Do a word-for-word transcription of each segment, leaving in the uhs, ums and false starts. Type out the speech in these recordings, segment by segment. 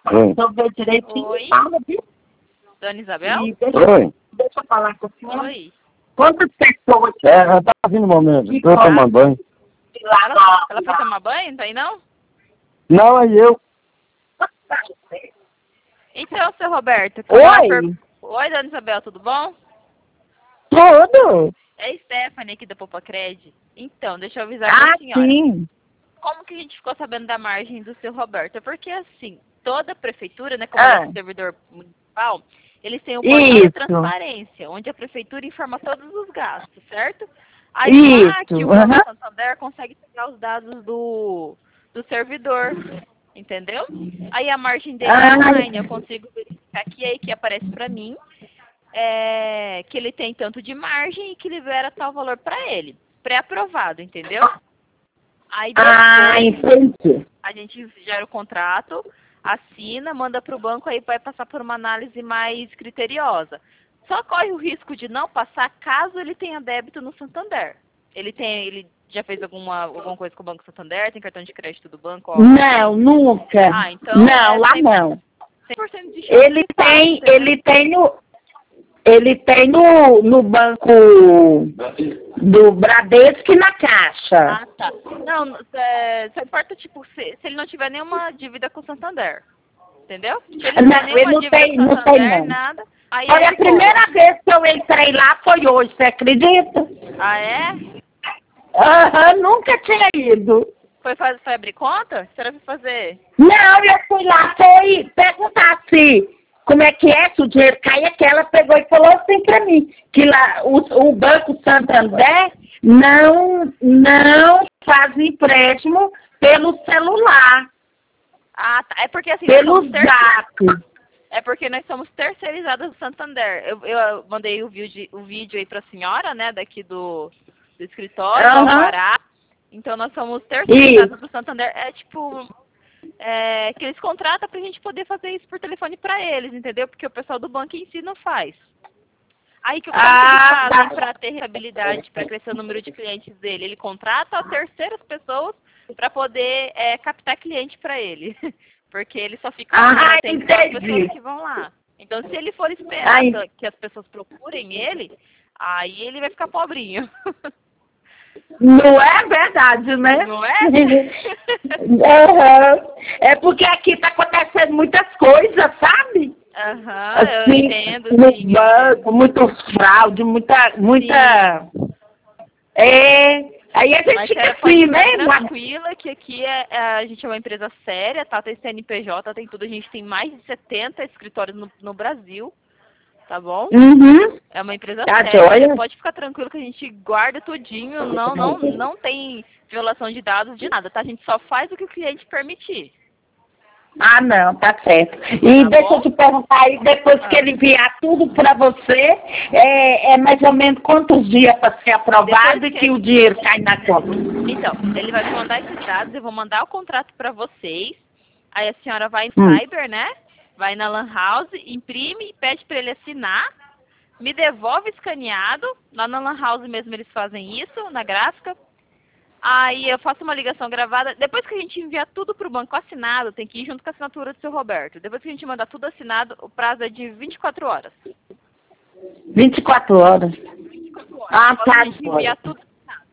Oi. Então, vê direitinho. Oi. Fala, viu? Dona Isabel? E deixa, Oi. deixa eu falar com a senhora. Oi. Quantas pessoas É, ela tá vindo no momento. Que Tô bom. tomando banho. lá Ela, na... ela foi tomar banho? Não tá aí não? Não, aí eu. Então, seu Roberto. Oi. ela per- Oi, Dona Isabel, tudo bom? Tudo? É a Stephanie aqui da Popacred. Então, deixa eu avisar pra Ah, senhora. sim. Como que a gente ficou sabendo da margem do seu Roberto? É porque, assim, toda prefeitura, né, como Ah. ele é servidor municipal, eles têm o portal da Isso. transparência, onde a prefeitura informa todos os gastos, certo? Aí lá que Isso. o Banco Aham. Santander consegue pegar os dados do, do servidor, entendeu? Aí a margem dele é Ah. online, eu consigo verificar aqui, aí que aparece pra mim, é, que ele tem tanto de margem e que libera tal valor pra ele, pré-aprovado, entendeu? Aí Ah, depois entendi. a gente gera o contrato, assina, manda para o banco, aí vai passar por uma análise mais criteriosa. Só corre o risco de não passar caso ele tenha débito no Santander. Ele tem, ele já fez alguma, alguma coisa com o Banco Santander? Tem cartão de crédito do banco? Ó. Não, nunca. Ah, então não, é lá cem- não. cem por cento de chance Ele de passe, tem, né? ele tem no, ele tem no, no banco do Bradesco e na Caixa. Ah, tá. Não, é, só importa, tipo, se, se ele não tiver nenhuma dívida com o Santander. Entendeu? Se ele não Não, tiver nenhuma ele não dívida tem, com o não tem Santander, não. nada. Aí Olha, ele a primeira cobra. vez que eu entrei lá foi hoje, você acredita? Ah, é? Aham, nunca tinha ido. Foi, faz, foi abrir conta? O que você foi fazer? Não, eu fui lá, foi perguntar se, como é que é, se o dinheiro cai aqui. Ela pegou e falou assim pra mim, que lá o, o Banco Santander não, não faz empréstimo pelo celular, Ah, tá. É porque assim, nós pelo somos ter... zap. é porque nós somos terceirizadas do Santander. Eu, eu mandei o vídeo, o vídeo aí pra senhora, né, daqui do, do escritório, do Aham. Alvará. Então nós somos terceirizadas Isso. do Santander. É tipo, é, que eles contratam pra gente poder fazer isso por telefone pra eles, entendeu? Porque o pessoal do banco em si não faz. Aí que o que eles Ah, fazem tá. para ter rentabilidade, para crescer o número de clientes dele? Ele contrata terceiras pessoas para poder é, captar cliente para ele. Porque ele só fica lá, Ah, né? Tem só as entendi. pessoas que vão lá. Então, se ele for esperar Ai. que as pessoas procurem ele, aí ele vai ficar pobrinho. Não é verdade, né? Não é? Aham. É porque aqui tá acontecendo muitas coisas, sabe? Aham, eu Assim, entendo, no sim. eu banco, muito fraude, muita, muita... É, aí a gente Mas fica ela pode assim, ficar né? tranquila que aqui é, é- a gente é uma empresa séria, tá? Tem C N P J, tem tudo. A gente tem mais de setenta escritórios no, no Brasil, tá bom? Uhum. É uma empresa Tá séria. joia? Você pode ficar tranquilo que a gente guarda tudinho, não, não, não tem violação de dados de nada, tá? A gente só faz o que o cliente permitir. Ah, não, tá certo. E Tá deixa bom? eu te perguntar aí, depois que Ah. ele enviar tudo pra você, é, é mais ou menos quantos dias para ser aprovado Depois e que que ele- o dinheiro cai na conta? Então, ele vai me mandar esses dados, eu vou mandar o contrato para vocês. Aí a senhora vai em Hum. Cyber, né? Vai na Lan House, imprime, pede para ele assinar, me devolve escaneado. Lá na Lan House mesmo eles fazem isso, na gráfica. Aí eu faço uma ligação gravada. Depois que a gente enviar tudo para o banco assinado, tem que ir junto com a assinatura do seu Roberto. Depois que a gente mandar tudo assinado, o prazo é de vinte e quatro horas. vinte e quatro horas. Ah, Após tá. a gente enviar tudo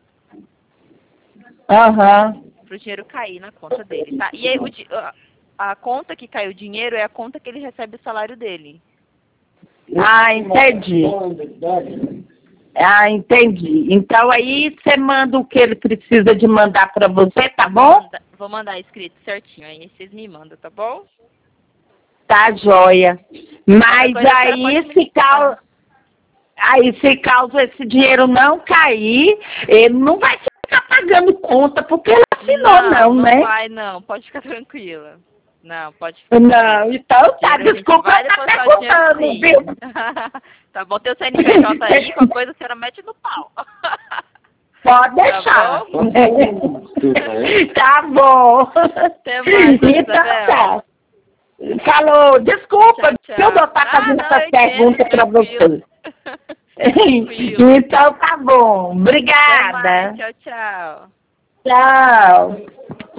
Aham. para o dinheiro cair na conta dele, tá? E aí, o, di- a, a conta que caiu o dinheiro é a conta que ele recebe o salário dele. Ah, entendi. Ah, entendi. Então aí você manda o que ele precisa de mandar pra você, tá bom? Manda- Vou mandar escrito certinho, aí vocês me mandam, tá bom? Tá joia. Mas Qualquer coisa, a senhora aí pode me se causa, aí se causa esse dinheiro não cair, ele não vai ficar pagando conta, porque ele assinou não, não, né? Não vai, não. Pode ficar tranquila. Não, pode ficar Não, então tá, Dinheiro a gente desculpa vai eu tá depositar o dinheiro, perguntando, sim. viu? Tá bom, tem o C N P J aí, qualquer coisa a senhora mete no pau. Pode deixar. bom? Tá bom. Até mais, dona Então Isabel. tá. Falou, desculpa, Tchau, se eu vou estar tchau. fazendo Ah, não, essa eu pergunta entendo, pra você. tranquilo. Tranquilo. Então tá bom. Até mais, Obrigada. tchau, tchau. Tchau.